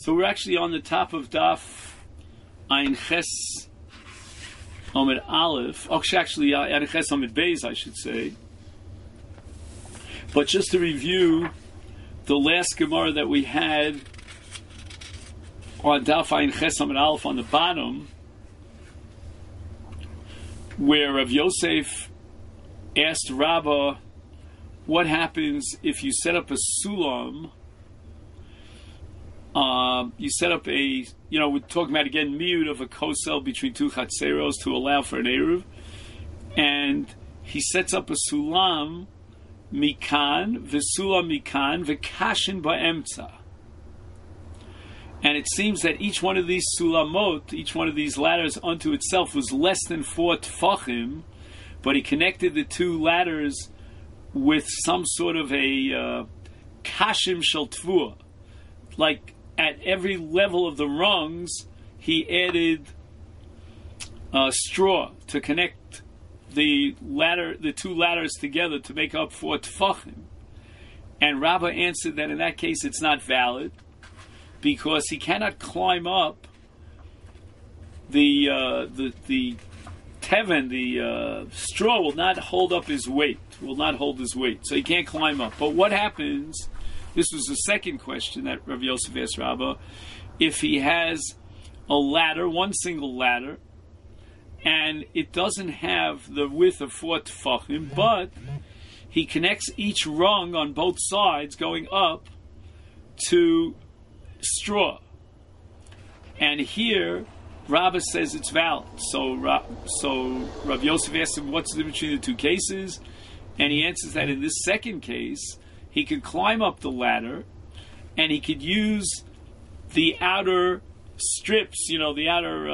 So we're actually on the top of Daf Ayin Ches Amid Aleph. Actually, Ayin Ches Amid Beis, I should say. But just to review the last Gemara that we had on Daf Ayin Ches Amid Aleph on the bottom, where Rav Yosef asked Rabbah, what happens if you set up a sulam? You set up we're talking about again miut of a kosel between two chatzeros to allow for an eruv, and he sets up a sulam mikan v'sulam mikan v'kashin ba'emtza, and it seems that each one of these sulamot, each one of these ladders unto itself was less than 4 tfachim, but he connected the two ladders with some sort of a kashim shel tvua, like at every level of the rungs, he added straw to connect the two ladders together to make up 4 tfachim. And Rabbah answered that in that case it's not valid because he cannot climb up the teven, the straw will not hold up his weight, will not hold his weight, so he can't climb up. But what happens? This was the second question that Rav Yosef asked Rabbah. If he has a ladder, one single ladder, and it doesn't have the width of 4 tefachim, but he connects each rung on both sides going up to straw. And here, Rabbah says it's valid. So Rav Yosef asked him, what's the difference between the two cases? And he answers that in this second case, he could climb up the ladder, and he could use the outer strips, the outer,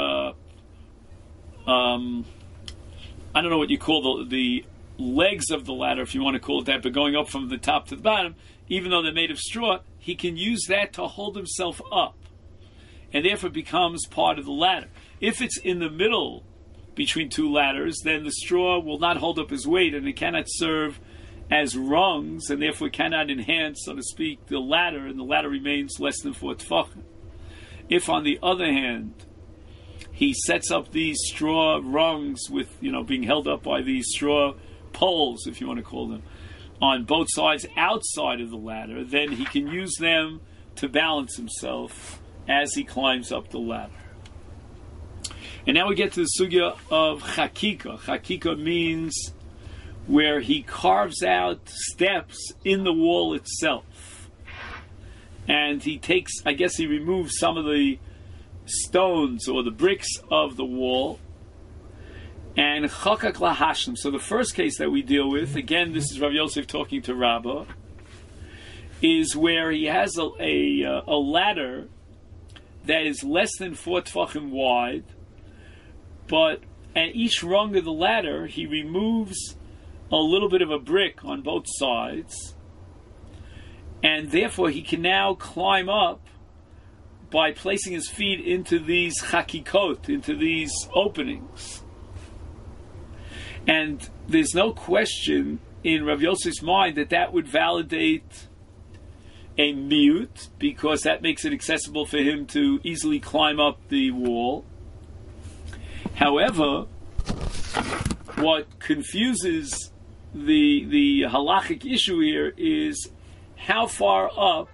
I don't know what you call the legs of the ladder, if you want to call it that, but going up from the top to the bottom, even though they're made of straw, he can use that to hold himself up, and therefore becomes part of the ladder. If it's in the middle between two ladders, then the straw will not hold up his weight, and it cannot serve as rungs, and therefore cannot enhance, so to speak, the ladder, and the ladder remains less than 4 tefachim. If, on the other hand, he sets up these straw rungs with, being held up by these straw poles, if you want to call them, on both sides outside of the ladder, then he can use them to balance himself as he climbs up the ladder. And now we get to the sugya of chakika. Chakika means where he carves out steps in the wall itself. And he removes some of the stones or the bricks of the wall. And chakak lahashim. So the first case that we deal with, again, this is Rav Yosef talking to Rabbah, is where he has a ladder that is less than 4 tefachim wide, but at each rung of the ladder, he removes a little bit of a brick on both sides, and therefore he can now climb up by placing his feet into these chakikot, into these openings. And there's no question in Rav Yosef's mind that would validate a miut, because that makes it accessible for him to easily climb up the wall. However, what confuses the halachic issue here is how far up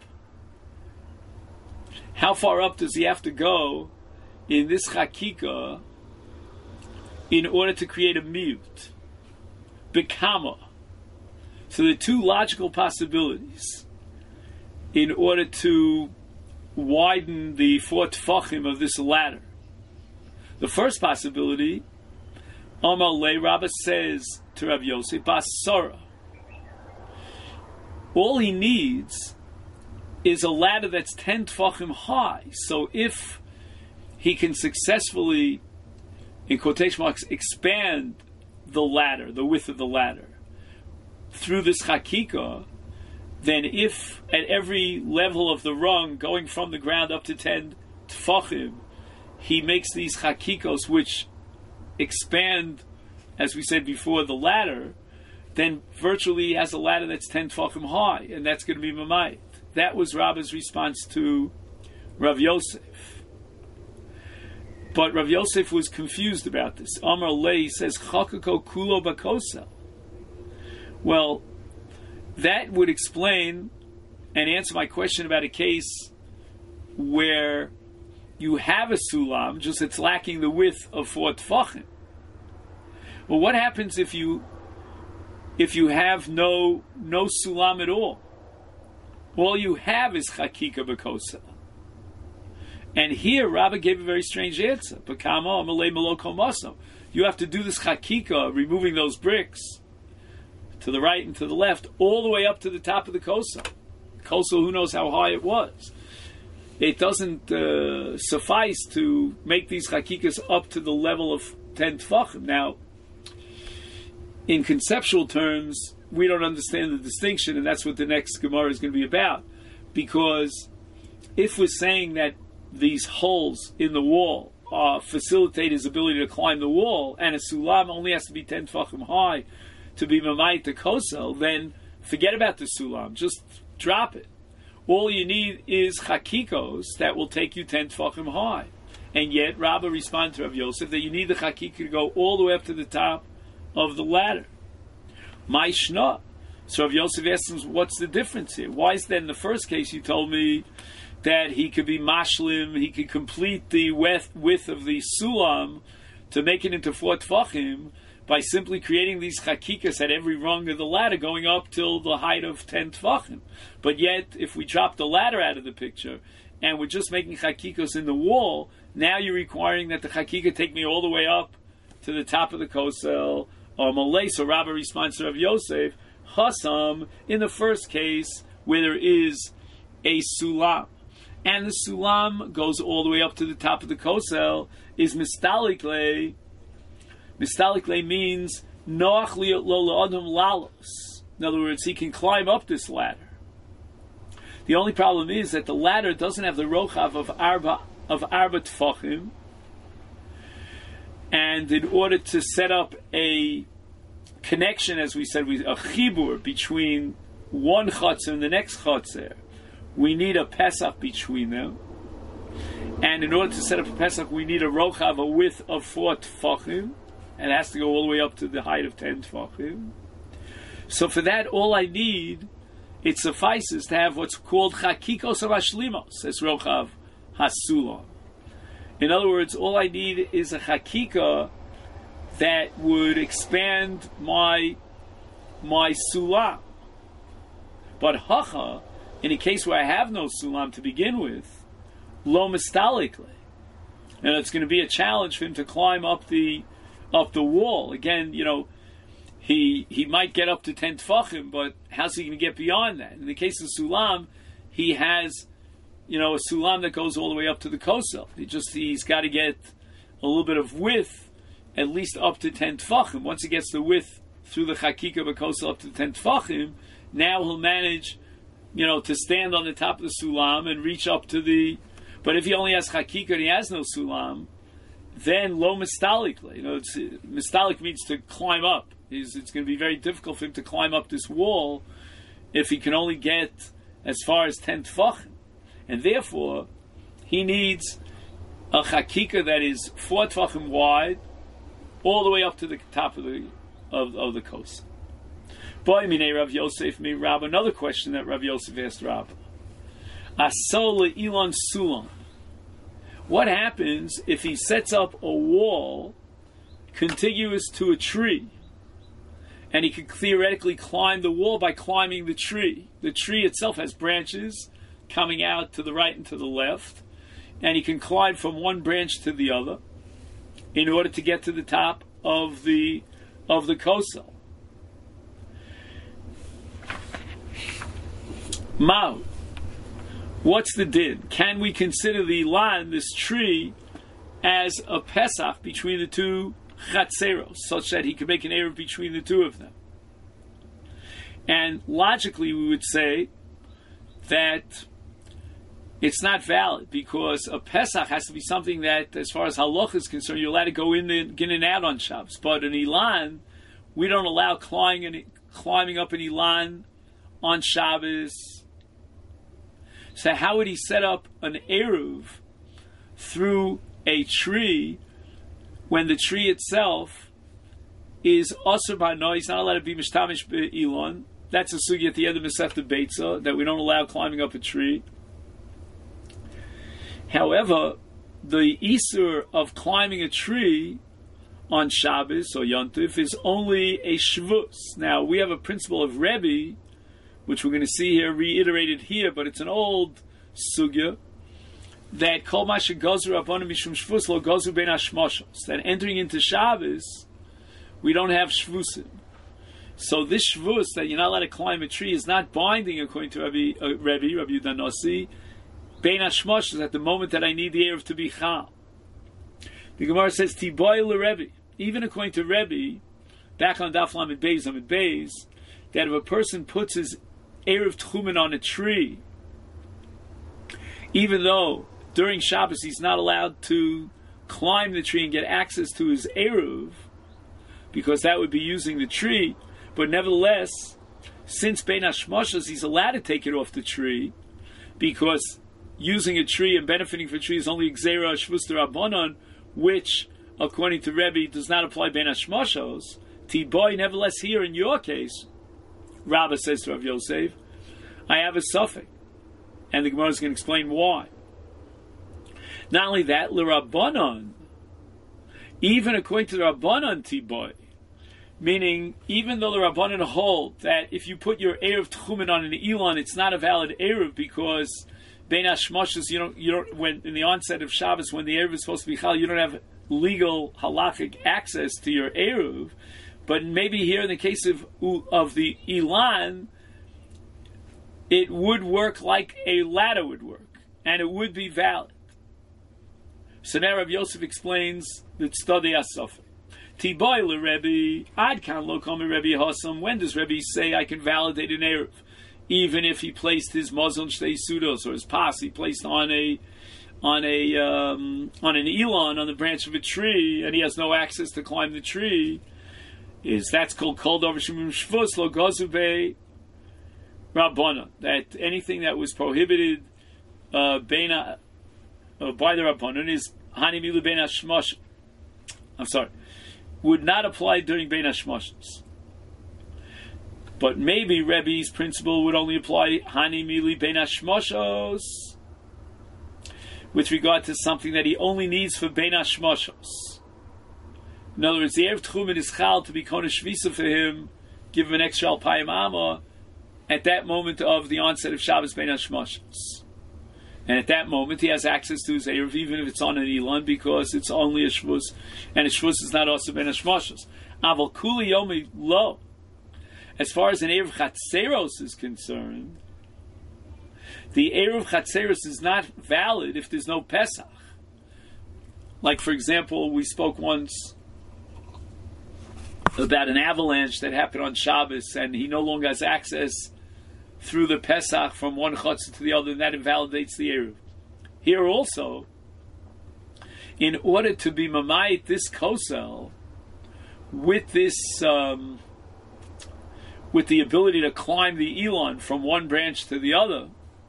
does he have to go in this chakika in order to create a miut? Bekama. So there are two logical possibilities in order to widen the 4 tefachim of this ladder. The first possibility, Amar Le, Rabbah says to Rav Yosef, Basara. All he needs is a ladder that's 10 tefachim high. So if he can successfully, in quotation marks, expand the ladder, the width of the ladder, through this chakika, then if at every level of the rung, going from the ground up to 10 tefachim, he makes these chakikos which expand, as we said before, the ladder, then virtually he has a ladder that's 10 tefachim high, and that's going to be mamayit. That was Rabbah's response to Rav Yosef. But Rav Yosef was confused about this. Amar Lei says, Chakako kulo bakosel. Well, that would explain and answer my question about a case where you have a sulam, just it's lacking the width of 4 tefachim. Well, what happens if you have no sulam at all? All you have is chakika b'kosel. And here, Rabbah gave a very strange answer. You have to do this chakika, removing those bricks to the right and to the left, all the way up to the top of the kosel. Kosel, who knows how high it was. It doesn't suffice to make these chakikas up to the level of 10 tefachim. Now, in conceptual terms, we don't understand the distinction, and that's what the next Gemara is going to be about. Because if we're saying that these holes in the wall facilitate his ability to climb the wall, and a sulam only has to be 10 tefachim high to be mamayit the kosel, then forget about the sulam. Just drop it. All you need is chakikos that will take you 10 tefachim high. And yet, Rabbah responded to Rav Yosef that you need the chakika to go all the way up to the top of the ladder. My shna. So Rav Yosef asked him, what's the difference here? Why is that in the first case you told me that he could be mashlim, he could complete the width of the sulam to make it into 4 tefachim by simply creating these chakikas at every rung of the ladder going up till the height of 10 tefachim. But yet, if we drop the ladder out of the picture and we're just making chakikos in the wall, now you're requiring that the chakika take me all the way up to the top of the kosel or malay. So Rabbah responds to Rav Yosef, Chasam, in the first case where there is a sulam, and the sulam goes all the way up to the top of the kosel, is mistalikle. Mistalikle means noach liot lo la'adam lalos. In other words, he can climb up this ladder. The only problem is that the ladder doesn't have the rochav of arba tefachim, and in order to set up a connection, as we said, a chibur between one chotzer and the next chotzer, we need a pesach between them. And in order to set up a pesach, we need a rochav, a width of 4 tefachim, and it has to go all the way up to the height of 10 tefachim. So for that, all I need, it suffices to have what's called chakikos avashlimos, as rochav hasulam. In other words, all I need is a chakika that would expand my sulam. But hacha, in a case where I have no sulam to begin with, lo mistalikle, and it's going to be a challenge for him to climb up the wall. Again, he might get up to 10 tefachim, but how's he going to get beyond that? In the case of sulam, he has, a sulam that goes all the way up to the kosel. He's got to get a little bit of width, at least up to 10 tefachim. Once he gets the width through the chakika of a kosel up to 10 tefachim, now he'll manage, to stand on the top of the sulam and reach up to the. But if he only has chakika and he has no sulam, then lo mistalik. Mistalik means to climb up. It's going to be very difficult for him to climb up this wall if he can only get as far as 10 tefachim. And therefore, he needs a chakika that is 4 tefachim wide, all the way up to the top of the coast. Boy, minei Rav Yosef mi Rabbah. Another question that Rav Yosef asked Rabbah. Asol le'ilon sulam. What happens if he sets up a wall contiguous to a tree, and he could theoretically climb the wall by climbing the tree? The tree itself has branches coming out to the right and to the left, and he can climb from one branch to the other in order to get to the top of the kosel. Mao, what's the din? Can we consider the lan, this tree, as a pesach between the two chatzeros, such that he can make an eruv between the two of them? And logically, we would say that it's not valid, because a pesach has to be something that, as far as halacha is concerned, you're allowed to go in and out on Shabbos. But an ilan, we don't allow climbing up an ilan on Shabbos. So how would he set up an eruv through a tree when the tree itself is asur b'hana? He's not allowed to be mishtamish be'ilon. That's a sugi at the end of Masechta Beitza, that we don't allow climbing up a tree. However, the isur of climbing a tree on Shabbos or Yontif is only a shvus. Now, we have a principle of Rebbe, which we're going to see here, reiterated here, but it's an old sugya, that kol ma shegozu rabbanim mishum shvus lo gozu ben hashmoshos, that entering into Shabbos, we don't have shvusim. So this shvus, that you're not allowed to climb a tree, is not binding according to Rabbi Yehuda Nossi. Bein hashmoshos, at the moment that I need the eruv to be chal. The Gemara says, Tiboy le-Rebbe. Even according to Rebbe, back on Daf Lamed Beis, that if a person puts his eruv tchumen on a tree, even though during Shabbos he's not allowed to climb the tree and get access to his eruv, because that would be using the tree, but nevertheless, since Bein Hashmoshos, he's allowed to take it off the tree, because using a tree and benefiting from a tree is only Gzeira Shvus D'Rabbanan, which, according to Rebbe, does not apply Bein Hashmoshos. Tiboy, nevertheless, here in your case, Rabbah says to Rav Yosef, I have a suffix, and the Gemara is going to explain why. Not only that, l'Rabbanan, even according to the Rabbanan Tiboy, meaning even though the Rabbanan hold that if you put your eruv tchumen on an Elon, it's not a valid eruv because Bein Hashmoshos, you don't. When in the onset of Shabbos, when the eruv is supposed to be chal, you don't have legal halachic access to your eruv. But maybe here in the case of the Elon, it would work like a ladder would work, and it would be valid. So now Rav Yosef explains the Tzadei Asafah. Tiboy le-Rebbe, Ad kan lo kome Rebbe Hasam. When does Rebbe say I can validate an eruv? Even if he placed his Mozon Shtei Sudos, or his pas, he placed on an Elon, on the branch of a tree, and he has no access to climb the tree, that's called Kol Davar Shemim Shvus Lo Gozu Bei Rabbana. That anything that was prohibited by the Rabbanan is Hani Milu Bein Hashmosh. Would not apply during Bein Hashmoshos. But maybe Rebbe's principle would only apply Hani Mili Bein Hashmoshos with regard to something that he only needs for Bein Hashmoshos. In other words, the Erev Tchumen is chal to be Kona Shvisa for him, give him an extra Alpayim Amma at that moment of the onset of Shabbos Bein Hashmoshos. And at that moment he has access to his Erev, even if it's on an Elon, because it's only a Shvus, and a Shvus is not also Bein Hashmoshos. Aval Kuli Yomi Lo. As far as an Erev Chatzeros is concerned, the Erev Chatzeros is not valid if there's no Pesach. Like, for example, we spoke once about an avalanche that happened on Shabbos, and he no longer has access through the Pesach from one Chatzah to the other, and that invalidates the Erev. Here also, in order to be Mamayit this Kosel, with this... with the ability to climb the Elon from one branch to the other,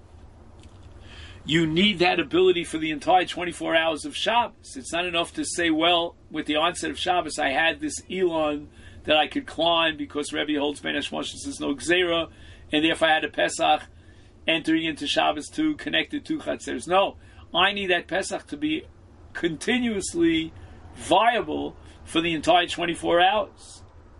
you need that ability for the entire 24 hours of Shabbos. It's not enough to say, well, with the onset of Shabbos, I had this Elon that I could climb because Rebbe holds Bein Hashmoshos is no Gzeira, and therefore I had a Pesach entering into Shabbos to connect it to Chatzeros. No, I need that Pesach to be continuously viable for the entire 24 hours.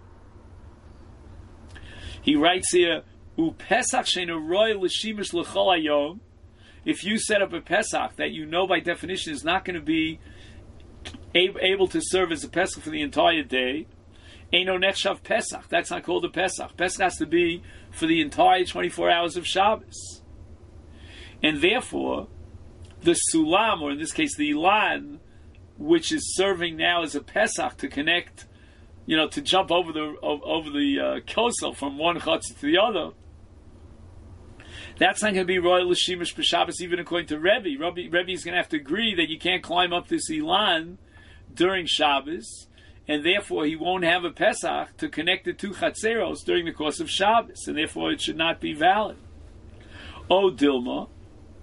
He writes here, "Upesach sheinu roy l'shimish l'chol hayom." If you set up a Pesach that you know by definition is not going to be able to serve as a Pesach for the entire day, eino nechshav Pesach. That's not called a Pesach. Pesach has to be for the entire 24 hours of Shabbos. And therefore, the Sulam, or in this case the Ilan, which is serving now as a Pesach to connect, to jump over the kosel from one chutzah to the other, that's not going to be royal l'shimish b'Shabbos, even according to Rebbe. Rebbe is going to have to agree that you can't climb up this Ilan during Shabbos, and therefore he won't have a Pesach to connect the two Chatzeros during the course of Shabbos, and therefore it should not be valid. O Dilma,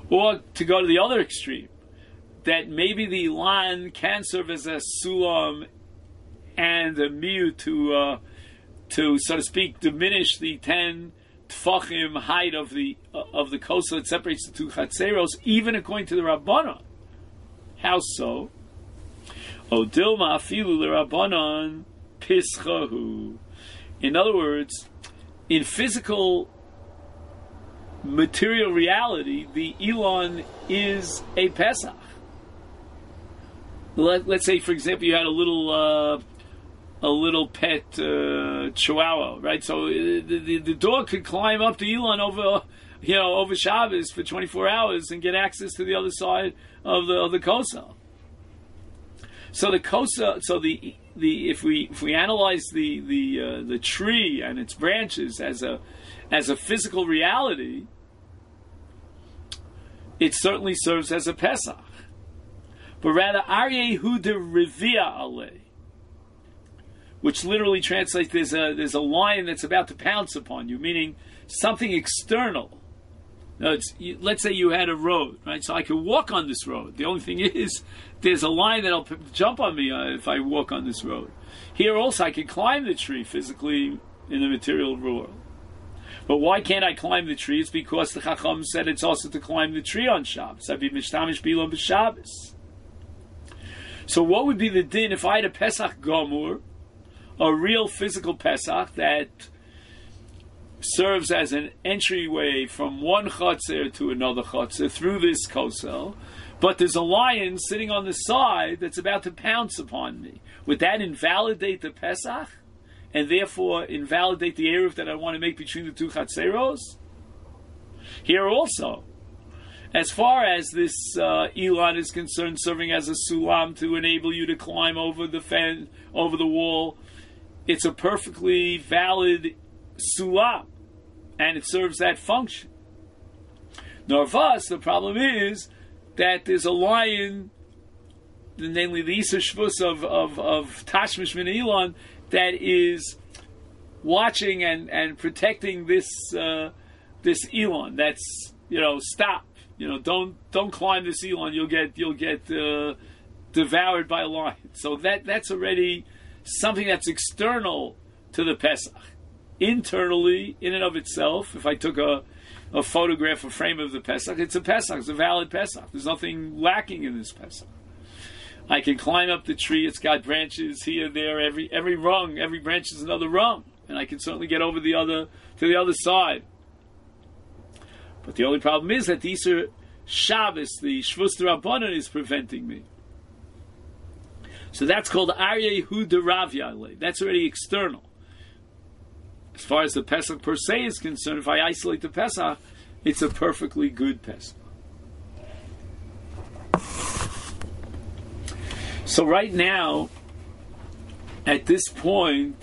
Or to go to the other extreme, that maybe the Ilan can serve as a sulam and a miu to so to speak diminish the 10 tfachim height of the kosa that separates the two chatzeros, even according to the Rabbanon. How so? O dilma afilu l'Rabbanon pischahu. In other words, in physical material reality, the Elon is a Pesach. Let's say, for example, you had a little pet chihuahua, right? So the dog could climb up the Elon over Shabbos for 24 hours and get access to the other side of the kosa. So the kosa, if we analyze the tree and its branches as a physical reality, it certainly serves as a Pesach. But rather, Aryeh Hu de Revia Ale, which literally translates, there's a lion that's about to pounce upon you, meaning something external. Now, let's say you had a road, right? So I could walk on this road. The only thing is, there's a lion that'll jump on me if I walk on this road. Here also, I can climb the tree physically in the material world. But why can't I climb the tree? It's because the Chacham said it's also to climb the tree on Shabbos. I'd be mishtamish bilon b'Shabbos. So what would be the din if I had a Pesach Gomur, a real physical Pesach that serves as an entryway from one Chotzer to another Chotzer through this kosel, but there's a lion sitting on the side that's about to pounce upon me? Would that invalidate the Pesach? And therefore invalidate the Eruv that I want to make between the two Chatzeros? Here also, as far as this Elon is concerned, serving as a sulam to enable you to climb over the fence, over the wall, it's a perfectly valid sulam, and it serves that function. Narvas, the problem is that there's a lion, namely the Isur Shvus of Tashmish Min Elon, that is watching and protecting this Elon. That's, stop. Don't climb this Elon. You'll get devoured by a lion. So that's already something that's external to the Pesach. Internally, in and of itself, if I took a photograph, a frame of the Pesach, it's a Pesach. It's a valid Pesach. There's nothing lacking in this Pesach. I can climb up the tree. It's got branches here, there. Every rung, every branch is another rung, and I can certainly get over to the other side. But the only problem is that the Isur Shabbos, the Shvus D'Rabbanan, is preventing me. So that's called Aryeh Hu de Rav. That's already external. As far as the Pesach per se is concerned, if I isolate the Pesach, it's a perfectly good Pesach. So right now, at this point,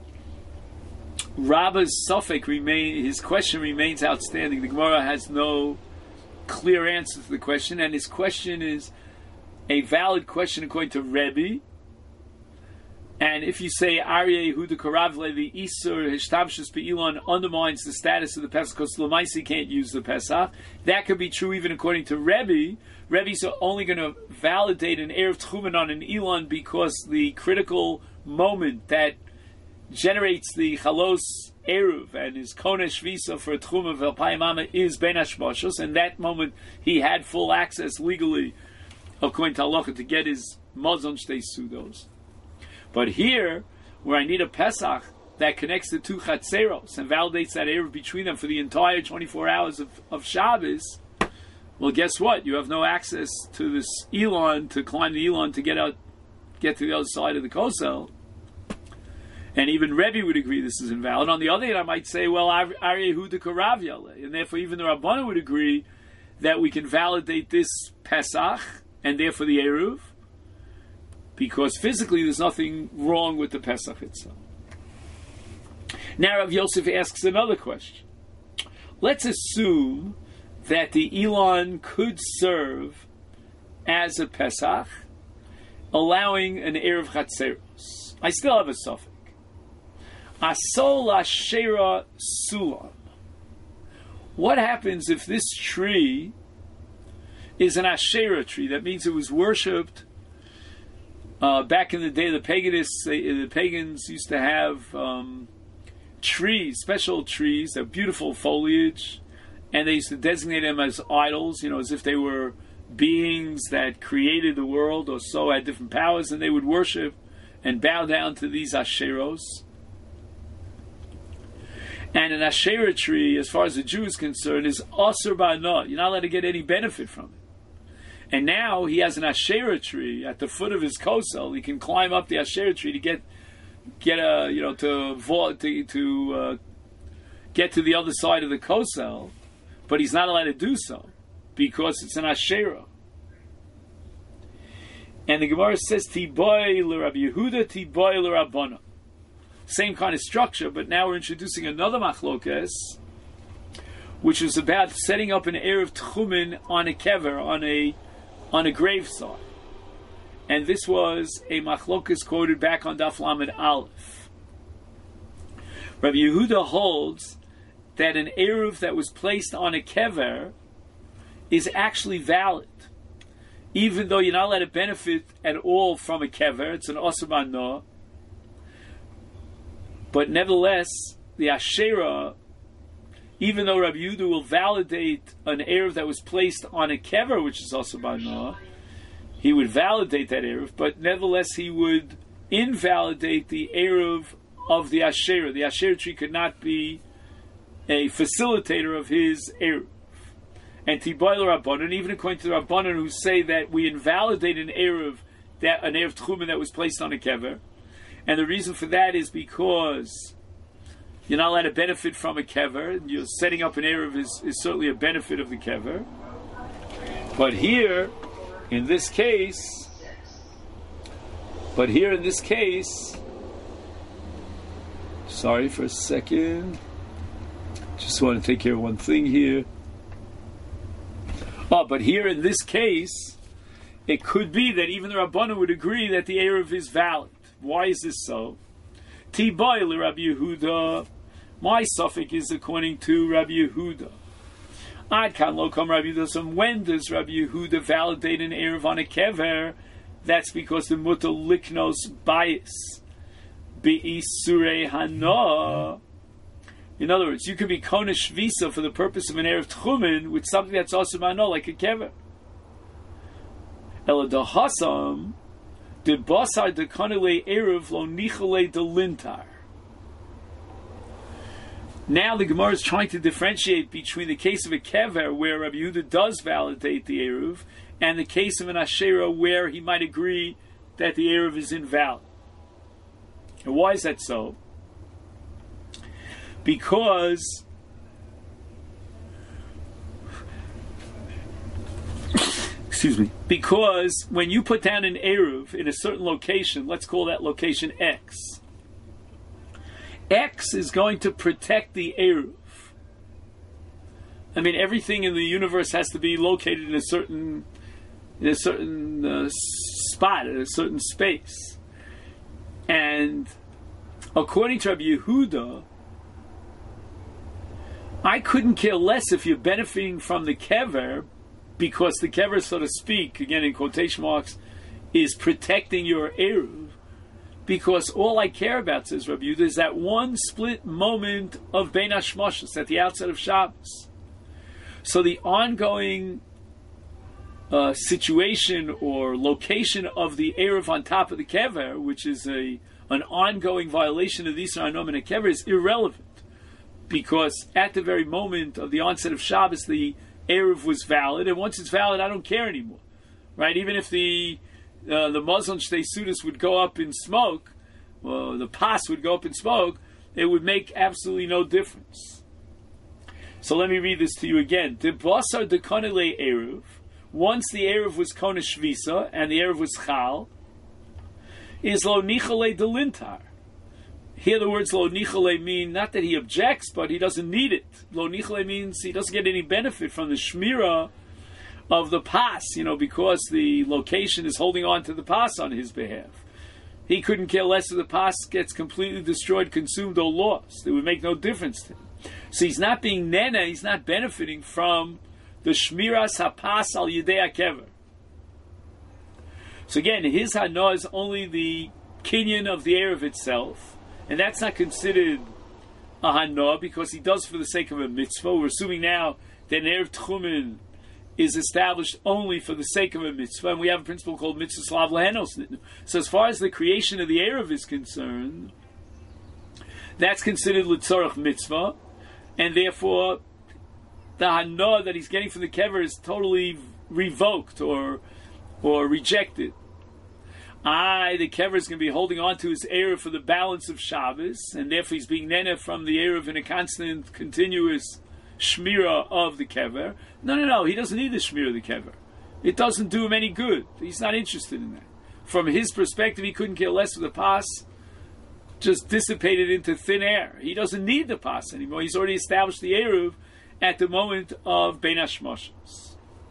Rabba's suffix his question remains outstanding. The Gemara has no clear answer to the question, and his question is a valid question according to Rebbe. And if you say Aryeh Hu de Karavle, the Isur Hishtabshus Be'ilon undermines the status of the Pesach because Lamaisi can't use the Pesach, that could be true even according to Rebbe. Rebbe's only going to validate an Erev Tchumen on an Elon because the critical moment that generates the Chalos Eruv and his Konesh Visa for a Tchum of Elpayimama is Ben Hashmoshos, and that moment he had full access legally, according to Halacha, to get his Mazon Shtei Sudos. But here, where I need a Pesach that connects the two Chatzeros and validates that Eruv between them for the entire 24 hours of Shabbos, well, guess what? You have no access to this Elon, to climb the Elon to get to the other side of the Kosel. And even Rebbe would agree this is invalid. On the other hand, I might say, well, Aryeh Hu de Karav Yaleh, and therefore even the Rabbanan would agree that we can validate this Pesach, and therefore the Eruv, because physically there's nothing wrong with the Pesach itself. Now Rav Yosef asks another question. Let's assume that the Elon could serve as a Pesach, allowing an Erev Chatzeros. I still have a suffix. Asol Ashera Sulam. What happens if this tree is an Asherah tree. That means it was worshipped back in the day. The pagans used to have trees, special trees, that beautiful foliage, and they used to designate them as idols, as if they were beings that created the world or so, had different powers, and they would worship and bow down to these Asheros. And an Asherah tree, as far as the Jew is concerned, is Asur Ba'ana. You're not allowed to get any benefit from it. And now he has an Asherah tree at the foot of his kosel. He can climb up the Asherah tree to get to the other side of the kosel, but he's not allowed to do so because it's an Asherah. And the Gemara says, Tiboy l'Rabbi Yehuda, Tiboy l'Rabbana. Same kind of structure, but now we're introducing another machlokes, which is about setting up an Erev Tchumen on a kever, on a graveside. And this was a machlokes quoted back on Daf Lamed Aleph. Rabbi Yehuda holds that an Erev that was placed on a kever is actually valid, even though you're not allowed to benefit at all from a kever. It's an Asur Ba'ana. But nevertheless, the Asherah, even though Rabbi Yehuda will validate an Erev that was placed on a kever, which is Asur Ba'ana, he would validate that Erev, but nevertheless he would invalidate the Erev of the Asherah. The Asherah tree could not be a facilitator of his Erev. And Tiboy l'Rabbanan, even according to the Rabbanan who say that we invalidate an Erev Tchumen that was placed on a kever. And the reason for that is because you're not allowed to benefit from a kever. You're setting up an Erev is certainly a benefit of the kever. But here, in this case, sorry for a second. Just want to take care of one thing here. But here in this case, it could be that even the Rabbanan would agree that the Erev is valid. Why is this so? Tiboy l'Rabbi Yehuda. My suffix is according to Rabbi Yehuda. Ad kan lo kam Rabbi Yehuda. So when does Rabbi Yehuda validate an Erev on a kever? That's because the mutal liknos bias be'isurei hana. In other words, you could be konesh visa for the purpose of an Erev Tchumen with something that's also mano, like a kever. Ela dahasam de basar de kanele Erev lo nichale de lintar. Now the Gemara is trying to differentiate between the case of a kever where Rabbi Yehuda does validate the Erev and the case of an Asherah where he might agree that the Erev is invalid. And why is that so? Because when you put down an Erev in a certain location, let's call that location X, X is going to protect the Erev. I mean, everything in the universe has to be located in a certain spot, in a certain space. And according to Rabbi Yehuda, I couldn't care less if you're benefiting from the kever, because the kever, so to speak, again in quotation marks, is protecting your Erev. Because all I care about, says Rabbi Yehuda, is that one split moment of Bein HaShmashos at the outset of Shabbos. So the ongoing situation or location of the Erev on top of the kever, which is an ongoing violation of the Yisur Hanom and a kever, is irrelevant. Because at the very moment of the onset of Shabbos, the Erev was valid, and once it's valid, I don't care anymore, right? Even if the Muslim Shtei Sudas would go up in smoke, or the Pas would go up in smoke, it would make absolutely no difference. So let me read this to you again. The Basar de Kanele Erev, once the Erev was Kona Shvisa, and the Erev was Chal, is Lo Nichale de Lintar. Here the words Lo Nichale mean not that he objects, but he doesn't need it. Lo Nichale means he doesn't get any benefit from the Shmira of the Pas, because the location is holding on to the Pas on his behalf. He couldn't care less if the Pas gets completely destroyed, consumed, or lost. It would make no difference to him. So he's not being nena, he's not benefiting from the Shmiras Hapas al Yidei HaKever. So again, his Hana is only the kinyan of the Erev itself, and that's not considered a Hana because he does for the sake of a mitzvah. We're assuming now that an Erev Tchumen is established only for the sake of a mitzvah, and we have a principle called mitzvah slav lehenos. So as far as the creation of the Erev is concerned, that's considered litzorach mitzvah, and therefore the Hana that he's getting from the kever is totally revoked or rejected. The kever is going to be holding on to his Erev for the balance of Shabbos, and therefore he's being nene from the Erev in a constant, continuous shmira of the kever. No, he doesn't need the shmira of the kever. It doesn't do him any good. He's not interested in that. From his perspective, he couldn't care less with the pas, just dissipated into thin air. He doesn't need the pas anymore. He's already established the Erev at the moment of Bein HaShmoshos.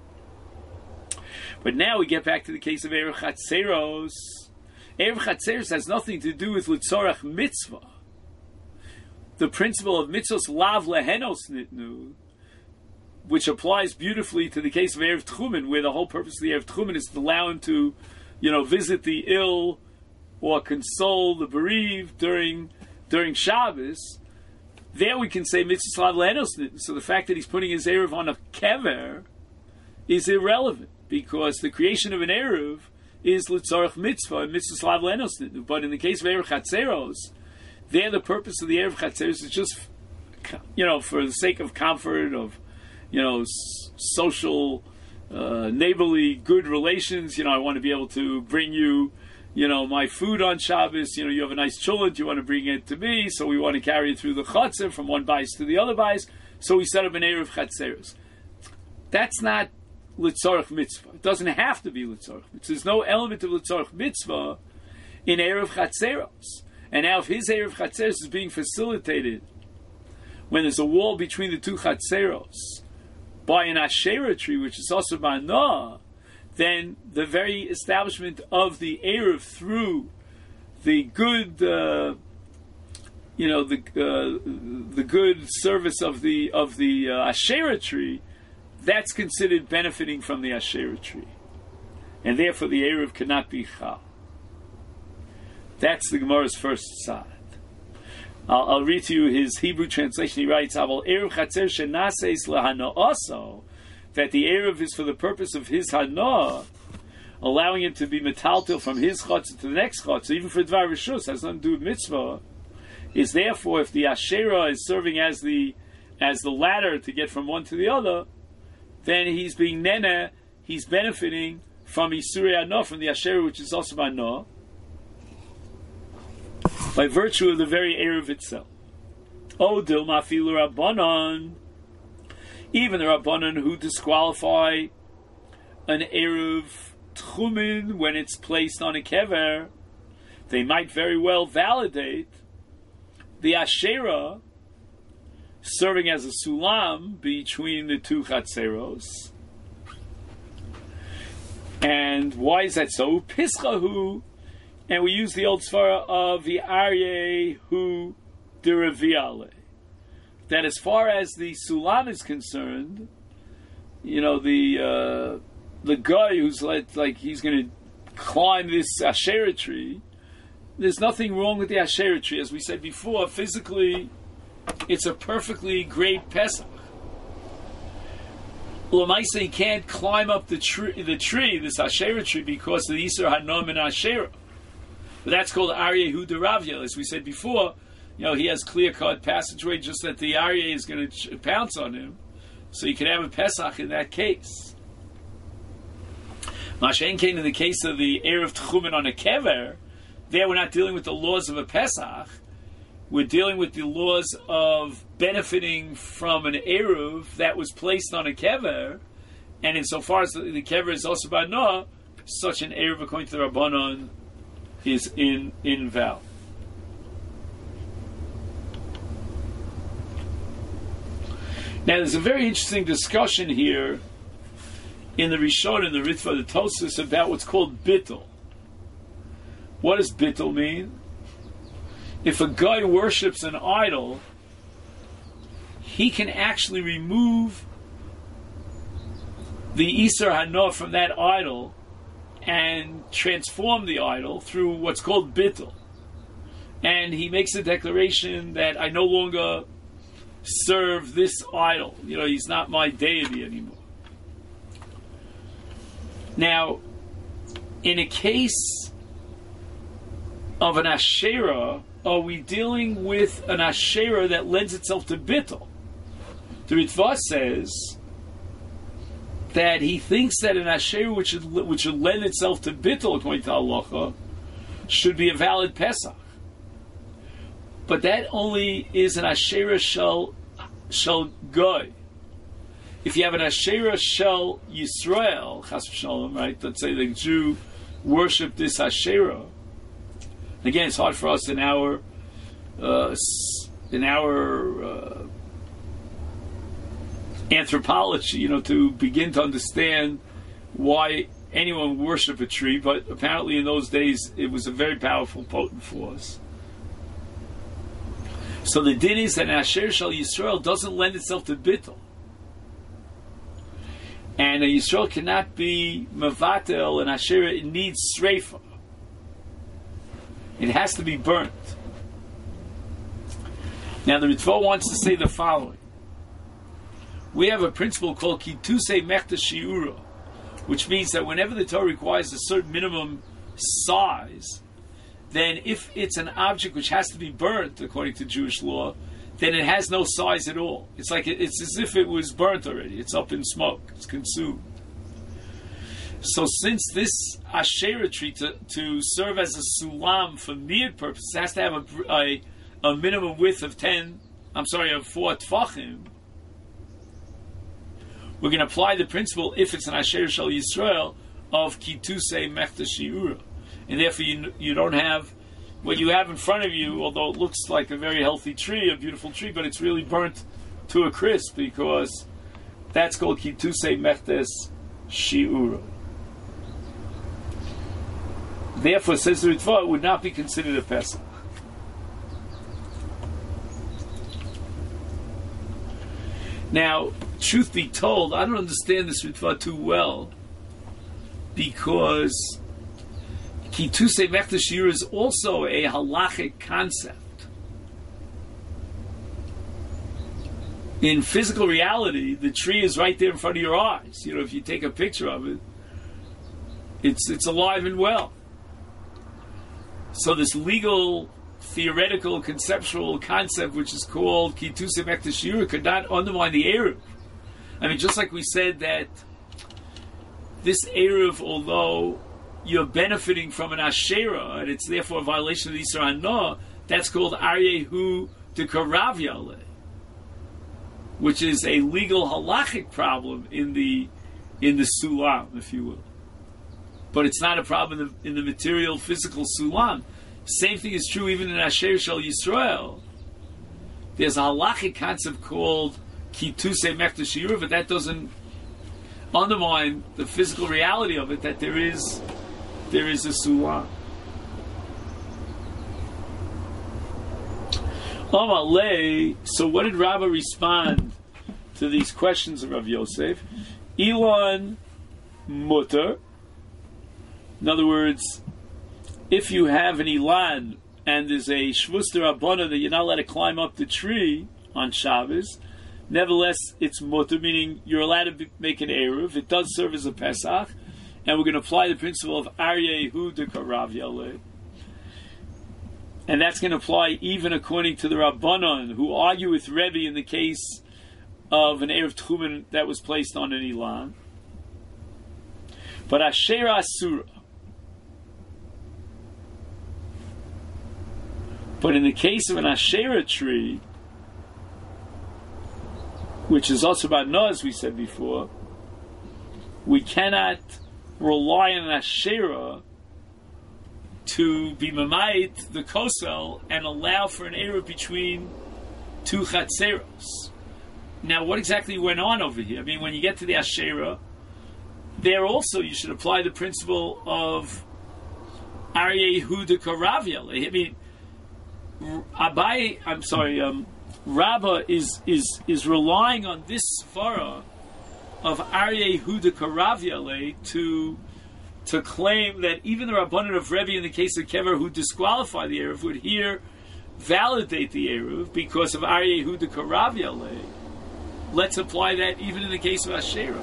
But now we get back to the case of Erev Chatzeros. Erev Chatzeros has nothing to do with Litzorach Mitzvah. The principle of Mitzvos Lav Lehenos Nitnu, which applies beautifully to the case of Erev Tchumen, where the whole purpose of the Erev Tchumen is to allow him to, visit the ill or console the bereaved during Shabbos. There we can say Mitzvos Lav Lehenos Nitnu. So the fact that he's putting his Erev on a kever is irrelevant, because the creation of an Erev is Litzorach Mitzvah and Mitzvah Slav Lenos Nitnu. But in the case of Erev Chatzeros, there the purpose of the Erev Chatzeros is just, for the sake of comfort, of, social, neighborly, good relations. I want to be able to bring you, my food on Shabbos. You have a nice cholent, you want to bring it to me, so we want to carry it through the Chatzer from one bais to the other bais. So we set up an Erev Chatzeros. That's not Litzorach Mitzvah. It doesn't have to be Litzorach Mitzvah. There's no element of Litzorach Mitzvah in Erev Chatzeros. And now if his Erev Chatzeros is being facilitated when there's a wall between the two Chatzeros by an Asherah tree, which is also Ba'anah, then the very establishment of the Erev through the good, the good service of the Asherah tree, that's considered benefiting from the Asherah tree. And therefore the Erev cannot be Chal. That's the Gemara's first side. I'll read to you his Hebrew translation. He writes, Aval Erev Chatzer shenaseis lehana also, that the Erev is for the purpose of his Hana, allowing him to be metaltil from his Chotz to the next Chotz, even for Dvar Rishus, has nothing to do with Mitzvah, is therefore, if the Asherah is serving as the ladder to get from one to the other, then he's being nene, he's benefiting from Isurei Hana, from the Asherah, which is also Hana, by virtue of the very Erev itself. O Dilma Filu Rabbanon, even the Rabbanon who disqualify an Erev Tchumen when it's placed on a kever, they might very well validate the Asherah serving as a sulam between the two chatzeros. And why is that so? Pischahu, and we use the old svara of the Aryeh hu deraviale, that as far as the sulam is concerned, the guy who's like he's going to climb this Asherah tree, there's nothing wrong with the Asherah tree. As we said before, physically, it's a perfectly great Pesach. L'maisa, he can't climb up the tree, this Asherah tree, because of the Yisur Hanom and Asherah. But that's called Aryeh hu deraviale. As we said before, he has clear-cut passageway, just that the Aryeh is going to pounce on him. So you can have a Pesach in that case. Mashen came in the case of the Erev Tchumen on a kever, there we're not dealing with the laws of a Pesach. We're dealing with the laws of benefiting from an Eruv that was placed on a kever, and insofar as the kever is also Ba'anah, such an Eruv, according to the Rabbanon, is invalid. Now, there's a very interesting discussion here in the Rishon and the Ritva, the Tosfos, about what's called bittul. What does bittul mean? If a guy worships an idol, he can actually remove the Isser Hanoah from that idol and transform the idol through what's called bittul. And he makes a declaration that I no longer serve this idol. He's not my deity anymore. Now, in a case of an Asherah, are we dealing with an Asherah that lends itself to bittul? The Ritva says that he thinks that an Asherah which would lend itself to bittul, according to halacha, should be a valid Pesach. But that only is an Asherah shel goy. If you have an Asherah shel Yisrael, chas v'shalom, right? Let's say the Jew worshipped this Asherah. Again, it's hard for us in our anthropology, to begin to understand why anyone would worship a tree. But apparently, in those days, it was a very powerful, potent force. So the din is that an Asherah shel Yisrael doesn't lend itself to bittul. And a Yisrael cannot be mevatel, and Asherah, it needs sreifa. It has to be burnt. Now the Ritva wants to say the following. We have a principle called kituse mechta shiura, which means that whenever the Torah requires a certain minimum size, then if it's an object which has to be burnt according to Jewish law, then it has no size at all. It's as if it was burnt already. It's up in smoke. It's consumed. So since this Asherah tree to serve as a sulam for niyat purposes has to have a minimum width of 4 tfachim, we're going to apply the principle, if it's an Asherah shel Yisrael, of kituse mechta shiura. And therefore you don't have what you have in front of you, although it looks like a very healthy tree, a beautiful tree, but it's really burnt to a crisp, because that's called kituse mechtes shiura. Therefore, says the Ritva, it would not be considered a Pesach. Now, truth be told, I don't understand this Ritva too well, because kituse mechta shiura is also a halachic concept. In physical reality, the tree is right there in front of your eyes. If you take a picture of it, it's alive and well. So this legal, theoretical, conceptual concept, which is called kituse mechta shiura, could not undermine the Eruv. I mean, just like we said that this Eruv, although you're benefiting from an Asherah, and it's therefore a violation of the Isser Hanoah, that's called Aryehu Dekarav Yaleh, which is a legal halachic problem in the Sulam, if you will. But it's not a problem in the material, physical Sulam. Same thing is true even in Asherah shel Yisrael. There's a halachic concept called kituse mechta shiura, but that doesn't undermine the physical reality of it, that there is a sulam. So what did Rabbah respond to these questions of Rav Yosef? Elon mutter. In other words, if you have an Elan and there's a Shvus D'Rabbana that you're not allowed to climb up the tree on Shabbos, nevertheless it's mutter, meaning you're allowed to make an Eruv. It does serve as a Pesach, and we're going to apply the principle of Aryehu Dekarav Yaleh. And that's going to apply even according to the Rabbanon, who argue with Rebbe in the case of an Eruv Tchumen that was placed on an Elan. But Asherah Asura. But in the case of an Asherah tree, which is also about Noah, as we said before, we cannot rely on an Asherah to be mamayit the kosel and allow for an error between two chatzeros. Now, what exactly went on over here? I mean, when you get to the Asherah, there also you should apply the principle of Aryehu Dekarav Yaleh. I mean, Rabbah is relying on this svara of Aryeh Huda Karavyale to claim that even the Rabbanan of Rebbe in the case of Kever who disqualify the Eruv would here validate the Eruv because of Aryeh Huda Karavyale. Let's apply that even in the case of Asherah.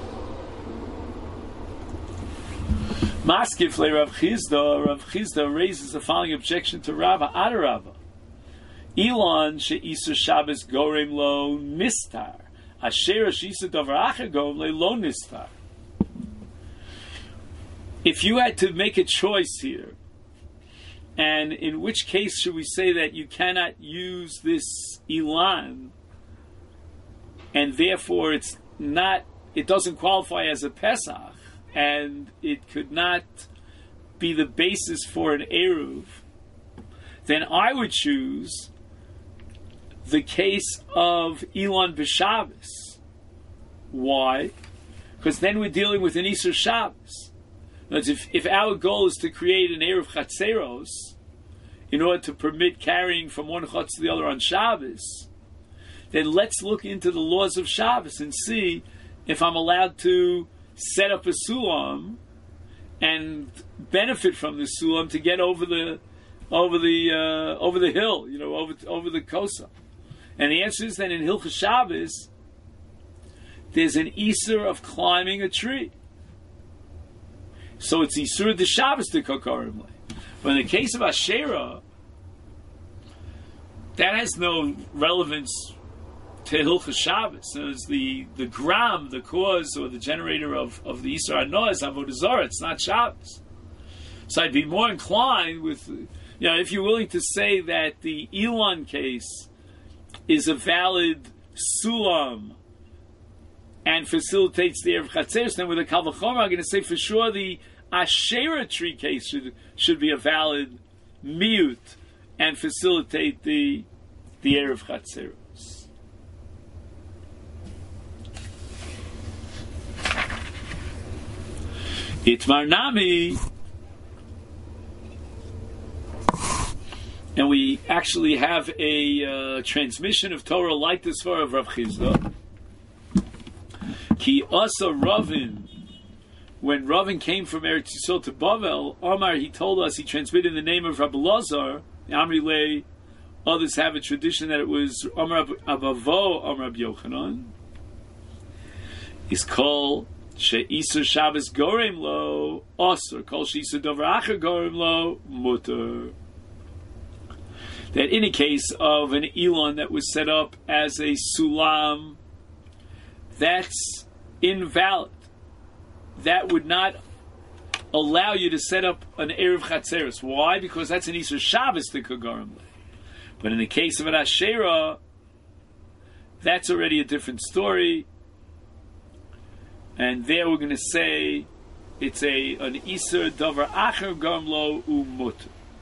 Maskif Rav Chizda raises the following objection to Rava Adarava. Elon she'isur Shabbos gorem lo nistar. Asherah she'isur davar acher gorem lo nistar. If you had to make a choice here, and in which case should we say that you cannot use this Elon, and therefore it doesn't qualify as a Pesach, and it could not be the basis for an Eruv, then I would choose the case of Elon b'Shabbos. Why? Because then we're dealing with an Isur Shabbos. If our goal is to create an Eruv Chatzeros in order to permit carrying from one Chatz to the other on Shabbos, then let's look into the laws of Shabbos and see if I'm allowed to set up a sulam and benefit from the sulam to get over the hill, over the kosa. And the answer is that in Hilchos Shabbos, there's an Isur of climbing a tree. So it's Isur de Shabbos de Kokorim. But in the case of Asherah, that has no relevance to Hilchos Shabbos. So it's the gram, the cause, or the generator of the Isur Hanoah is Avodah Zarah. It's not Shabbos. So I'd be more inclined with, if you're willing to say that the Elon case is a valid sulam and facilitates the Erev Chatzeros, then with the Kal V'chomer, I'm going to say for sure the Asherah tree case should be a valid miut and facilitate the Erev Chatzeros. Itmar Nami, and we actually have a transmission of Torah like this far of Rav Chizda. Ki asa Ravin, when Ravin came from Eretz Yisrael to Bavel, Omar, he told us, he transmitted in the name of Rabbi Lazar, Amri Lei, others have a tradition that it was Omar Abavo, Omar Ab Yochanan. He's called She'isur Shabbos Gorem Lo, Osir, called She'isur Dover Acher Gorem Lo, Mutter. That in a case of an Elon that was set up as a Sulam, that's invalid. That would not allow you to set up an Erev Chatzeros. Why? Because that's an Isur Shabbos to Kogarim. But in the case of an Asherah, that's already a different story. And there we're going to say it's an Isur Davar Acher Garm Lo Umut.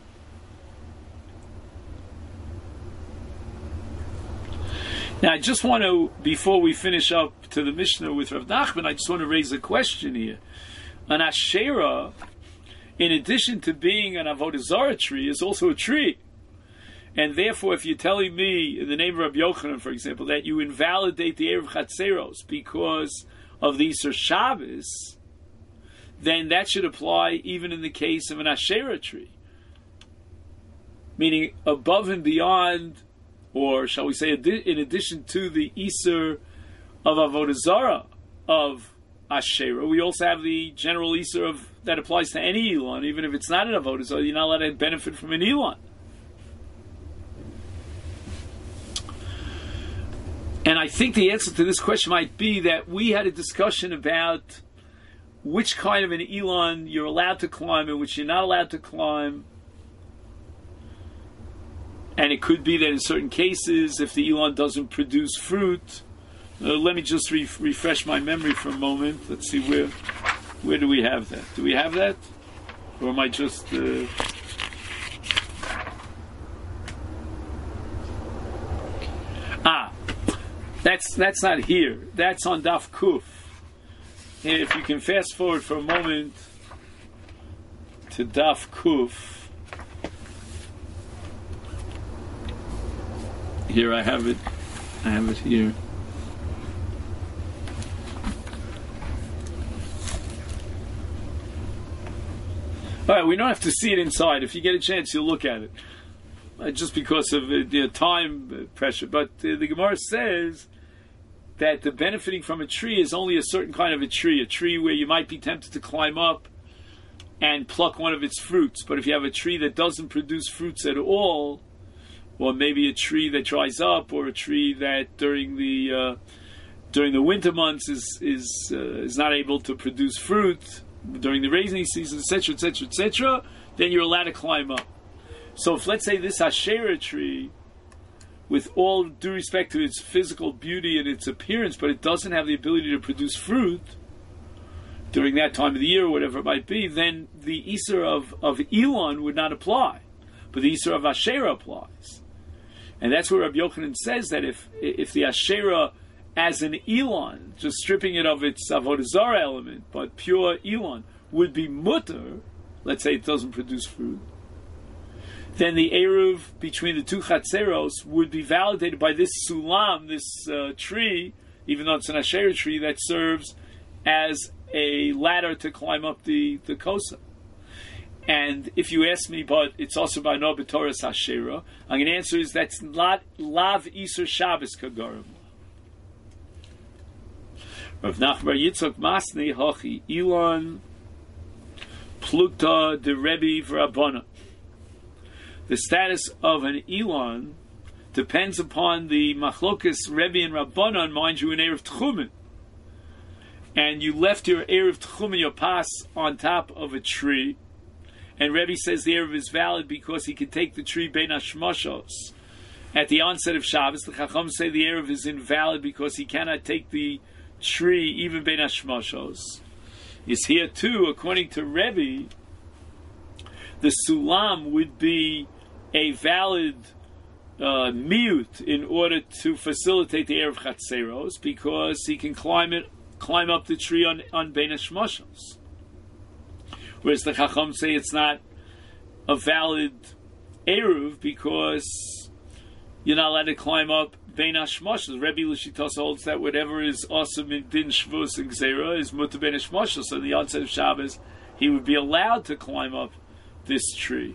Now, I just want to, before we finish up to the Mishnah with Rav Nachman, I just want to raise a question here. An Asherah, in addition to being an Avodah Zarah tree, is also a tree. And therefore, if you're telling me, in the name of Rabbi Yochanan, for example, that you invalidate the Erev Chatzeros because of the Isur Shabbos, then that should apply even in the case of an Asherah tree. Meaning, above and beyond, or shall we say, in addition to the Isur of Avodah Zarah of Asherah, we also have the general Isur that applies to any Elon, even if it's not an Avodah Zarah, you're not allowed to benefit from an Elon. And I think the answer to this question might be that we had a discussion about which kind of an Elon you're allowed to climb and which you're not allowed to climb. And it could be that in certain cases, if the Elon doesn't produce fruit, let me just refresh my memory for a moment. Let's see, where do we have that? Do we have that? Or am I just... That's not here. That's on Daf Kuf. And if you can fast forward for a moment to Daf Kuf. Here I have it. I have it here. All right, we don't have to see it inside. If you get a chance, you'll look at it. Just because of time pressure. But the Gemara says that the benefiting from a tree is only a certain kind of a tree where you might be tempted to climb up and pluck one of its fruits. But if you have a tree that doesn't produce fruits at all, or maybe a tree that dries up, or a tree that during the winter months is not able to produce fruit during the raising season, etc., etc., etc., then you're allowed to climb up. So if, let's say, this Asherah tree, with all due respect to its physical beauty and its appearance, but it doesn't have the ability to produce fruit during that time of the year, or whatever it might be, then the Isur of Elon would not apply. But the Isur of Asherah applies. And that's where Rabbi Yochanan says that if the Asherah as an Elon, just stripping it of its Avodah Zarah element, but pure Elon, would be mutter, let's say it doesn't produce fruit, then the Eruv between the two Chatzeros would be validated by this Sulam, this tree, even though it's an Asherah tree, that serves as a ladder to climb up the Kosa. And if you ask me, but it's also by no b'toras Asherah, I'm going to answer is that's not Lav Isur Shabbos Kagarim. Rav Nachman bar Yitzchak Masnei Hachi Elon Plukta de Rebbe v'Rabbana. The status of an Elon depends upon the Machlokas Rebbe and Rabbanan, mind you, in Erev Tchumen. And you left your Erev Tchumen, your pas, on top of a tree. And Rebbe says the Erev is valid because he can take the tree Bein HaShmoshos. At the onset of Shabbos, the Chacham say the Erev is invalid because he cannot take the tree even Bein HaShmoshos. Is here too, according to Rebbe, the Sulam would be a valid miut in order to facilitate the Erev Chatzeros because he can climb up the tree on Bein HaShmoshos. Whereas the Chacham say it's not a valid Eruv because you're not allowed to climb up Bein HaShmoshos. Rebbe L'Shitos holds that whatever is awesome in Din Shvus and Gzera is mutter Bein HaShmoshos. So in the onset of Shabbos, he would be allowed to climb up this tree.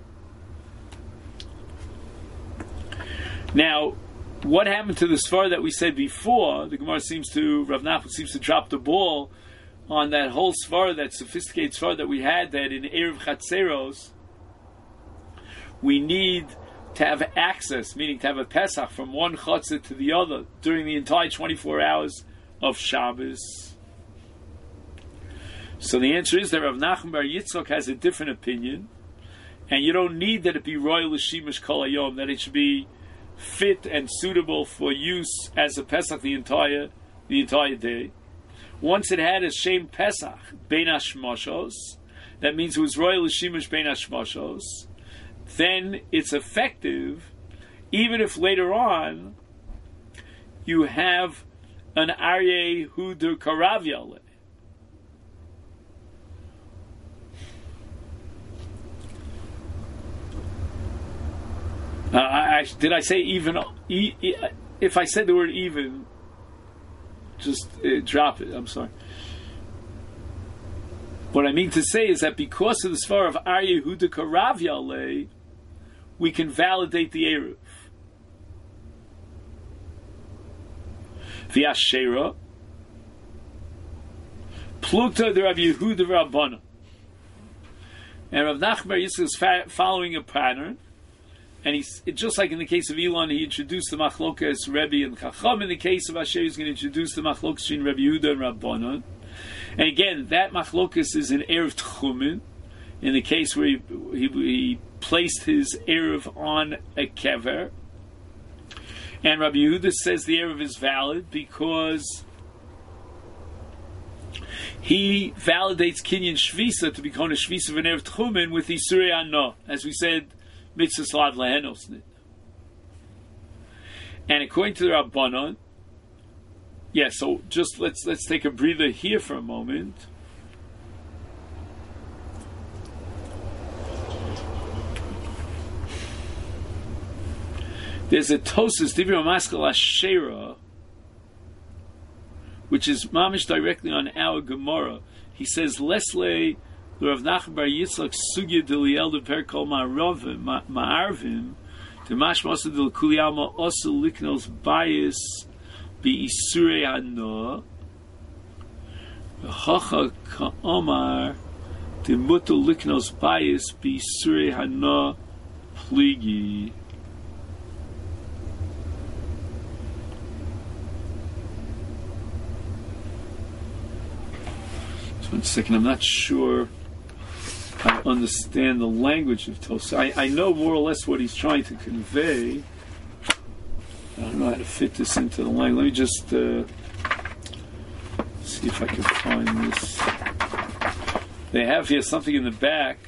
Now, what happened to the Svar that we said before? The Gemara Rav Nachman seems to drop the ball on that whole Svar, that sophisticated Svar that we had, that in Erev Chatzeros, we need to have access, meaning to have a Pesach from one Chatzah to the other during the entire 24 hours of Shabbos. So the answer is that Rav Nachman bar Yitzchak has a different opinion, and you don't need that it be royal l'shimish kol hayom, that it should be fit and suitable for use as a Pesach the entire day. Once it had a Shem Pesach Bein HaShmoshos, that means it was royal l'shimish Bein HaShmoshos, then it's effective, even if later on you have an Aryeh Hu der Karav. Did I say even? If I said the word even, just drop it. I'm sorry. What I mean to say is that because of the Svar of Aryeh Hu der Karav Yaleh, we can validate the Eruv. V'Asherah Plukta de Rav Yehuda Rabbana. And Rav Nachman bar Yitzchak is following a pattern. And he's just like in the case of Elon, he introduced the Machlokas Rebbe and Chacham. In the case of Asher, he's going to introduce the Machlokas between Rabbi Yehuda and Rabbanan. And again, that Machlokas is an Erev Tchumen. In the case where he placed his Erev on a kever. And Rabbi Yehuda says the Erev is valid because he validates Kinyan Shvisa to become a Shvisa of an Erev Tchumen with Isurei Anah. As we said, Mitzvah Slad Lehenosnit. And according to the Rabbanon, so just let's take a breather here for a moment. There's a Tosas Divrei Maskal Asherah, which is mamish directly on our Gemara. He says, Lesle Rav Nachman bar Yitzchak sugya d'liel de perkol ma'arvim to mashmasa del kuliyama also liknos bias be isurei hana v'chacha ka'omar de muto liknos bias be isurei hana pligi. Just 1 second, I'm not sure I understand the language of Tosfos. I know more or less what he's trying to convey. I don't know how to fit this into the language. Let me just see if I can find this. They have here something in the back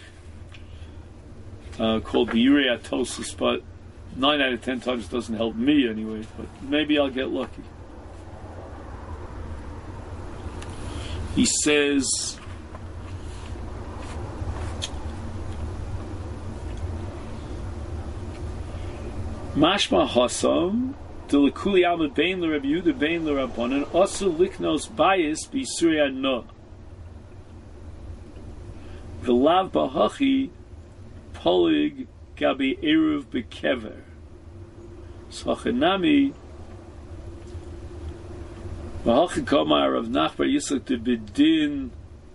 called the Biurei Tosfos, but 9 out of 10 times it doesn't help me anyway, but maybe I'll get lucky. He says, Mashma Hasam, Delekuli Alma Bain L'Rab Yehuda Bain L'Rabbanan, also Liknos Bias B'Surya No. V'lav B'Hachi Polig Gabi Eruv B'Kever. Sachanami V'Hachi Kamar Rav Nachman bar Yitzchak de Bedin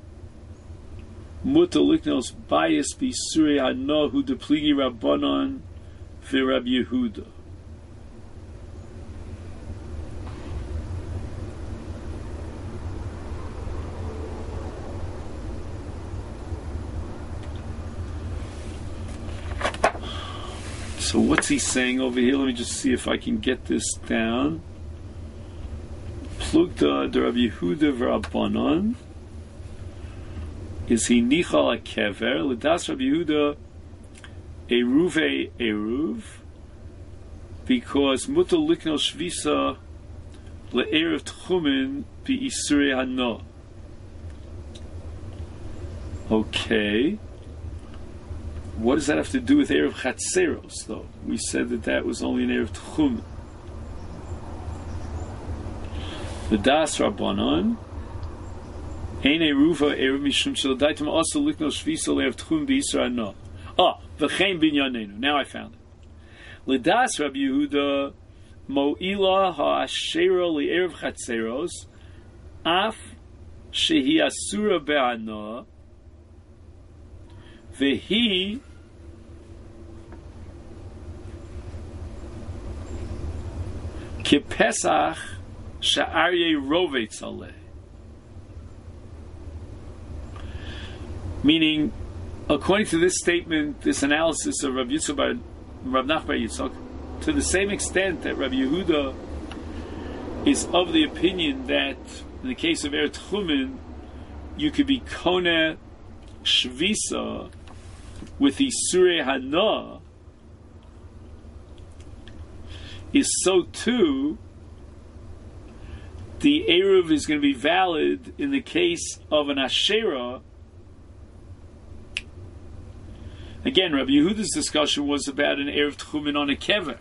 Muta Liknos Bias B'Surya No Hu De Pligi Rabbanan V'Rab Yehuda. So what's he saying over here? Let me just see if I can get this down. Plugta de Rab Yehuda V'Rabbanan is he nichal kever l'das Rab Yehuda Eruve Eruv, because mutal liknos shvisa le'erev tchumen bi'isurei hana. Okay. What does that have to do with erev chatzeros, though? We said that was only an erev tchumen. The das rabbanon ein eruva erev mishum shel daitem also liknos shvisa le'erev tchumen bi'isurei hana. V'chein binyanenu. Now I found it. L'das Rabbi Yehuda mo'ila ha'ashera li'erev chatzeros af shehi asura be'ana v'hi kipesach sha'arye rovetz aleh. Meaning, according to this statement, this analysis of Rav Nachman bar Yitzchak, to the same extent that Rabbi Yehuda is of the opinion that in the case of Erev Tchumen, you could be Kone Shvisa with Isurei Hana, is so too the Eruv is going to be valid in the case of an Asherah. Again, Rabbi Yehuda's discussion was about an Erev Tchumen on a kever.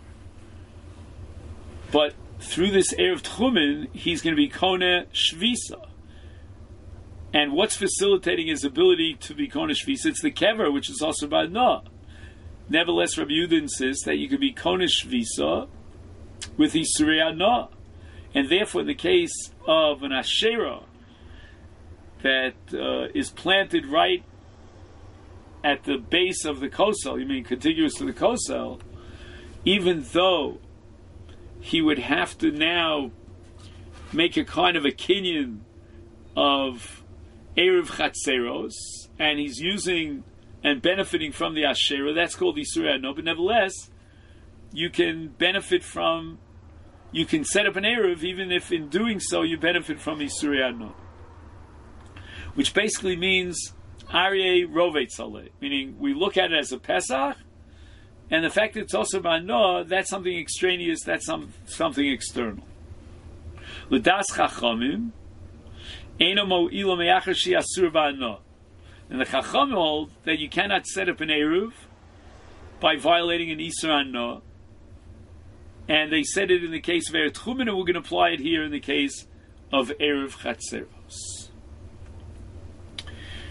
But through this Erev Tchumen, he's going to be Kone Shvisa. And what's facilitating his ability to be Kone Shvisa? It's the kever, which is also by Na. Nevertheless, Rabbi Yehuda insists that you could be Kone Shvisa with Isurei Hana. And therefore, in the case of an Asherah that is planted right at the base of the kosel, you mean contiguous to the kosel, even though he would have to now make a kind of a kinyan of Erev Chatzeros, and he's using and benefiting from the Asherah, that's called Isurei Hana, but nevertheless, you can benefit from, you can set up an Erev, even if in doing so you benefit from Isurei Hana. Which basically means Aryeh Rovetz Aleh, meaning we look at it as a Pesach, and the fact that it's also Ba'ana, that's something extraneous, that's something external. L'das Chachamim, Eino Mo'ila Me'achar She'asur Ba'ana. And the Chachamim hold that you cannot set up an Eruv by violating an Isur Hana, and they said it in the case of Erev Tchumen, and we're going to apply it here in the case of Erev Chatzeros.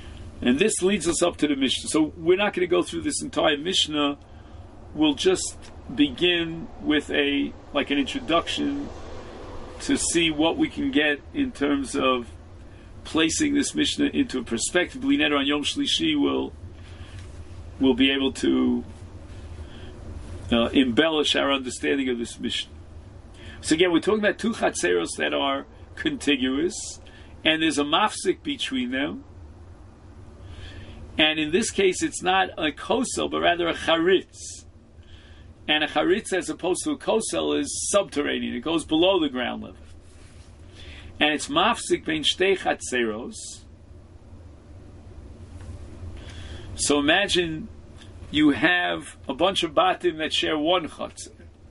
And this leads us up to the Mishnah. So we're not going to go through this entire Mishnah. We'll just begin with an introduction to see what we can get in terms of placing this Mishnah into a perspective. Later on Yom Shlishi will be able to embellish our understanding of this Mishnah. So again, we're talking about two chatzeros that are contiguous, and there's a mafsik between them. And in this case, it's not a kosel, but rather a charitz. And a charitz, as opposed to a kosel, is subterranean. It goes below the ground level. And it's mafsik bein shtei chatzeros. So imagine you have a bunch of batim that share one chatzer.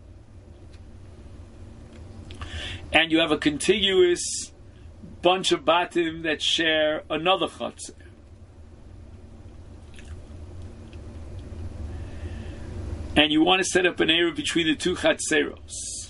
And you have a contiguous bunch of batim that share another chatzer. And you want to set up an area between the two chatzeros.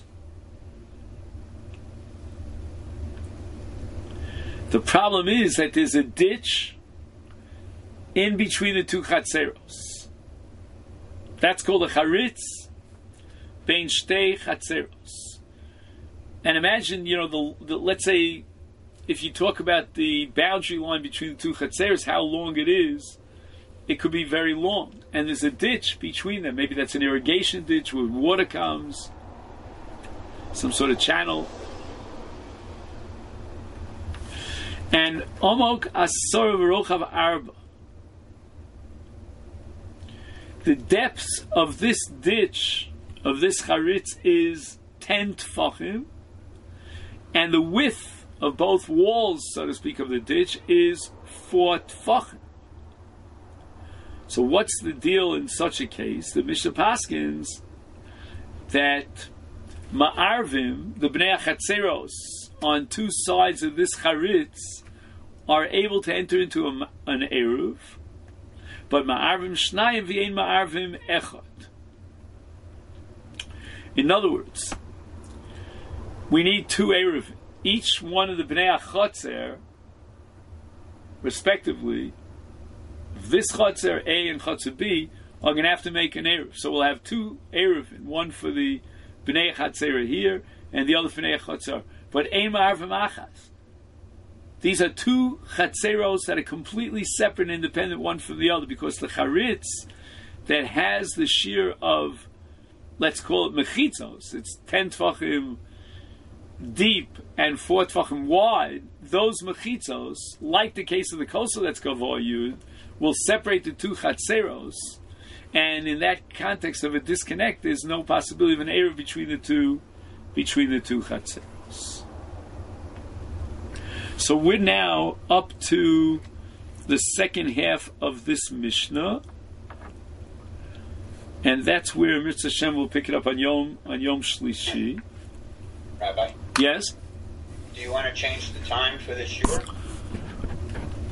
The problem is that there's a ditch in between the two chatzeros. That's called a charitz bein shtei chatzeros. And imagine, let's say, if you talk about the boundary line between the two chatzeros, how long it is, it could be very long. And there's a ditch between them. Maybe that's an irrigation ditch where water comes, some sort of channel. And Omok Asor V'Rochav Arba. The depths of this ditch, of this charitz, is 10 tfachim, and the width of both walls, so to speak, of the ditch is 4 tfachim. So what's the deal in such a case? The Mishnah paskins that ma'arvim, the bnei chatzeros, on two sides of this charitz, are able to enter into an eruv, but ma'arvim shnayim v'yein ma'arvim echad. In other words, we need two eruv. Each one of the bnei chatzer, respectively, this chatzer A and chatzer B, are going to have to make an eruv. So we'll have two eruv, one for the bnei chatzer here, and the other for bnei chatzer. But ein ma'arvim achas. These are two chatzeros that are completely separate and independent one from the other, because the charitz that has the shear of, let's call it mechitzos, it's 10 tfachim deep and 4 tfachim wide, those mechitzos, like the case of the kosel that's gavoy yud, will separate the two chatzeros, and in that context of a disconnect, there's no possibility of an error between the two chatzeros. So we're now up to the second half of this Mishnah, and that's where Mitzvah Hashem will pick it up on Yom Shlishi. Rabbi? Yes? Do you want to change the time for this shiur?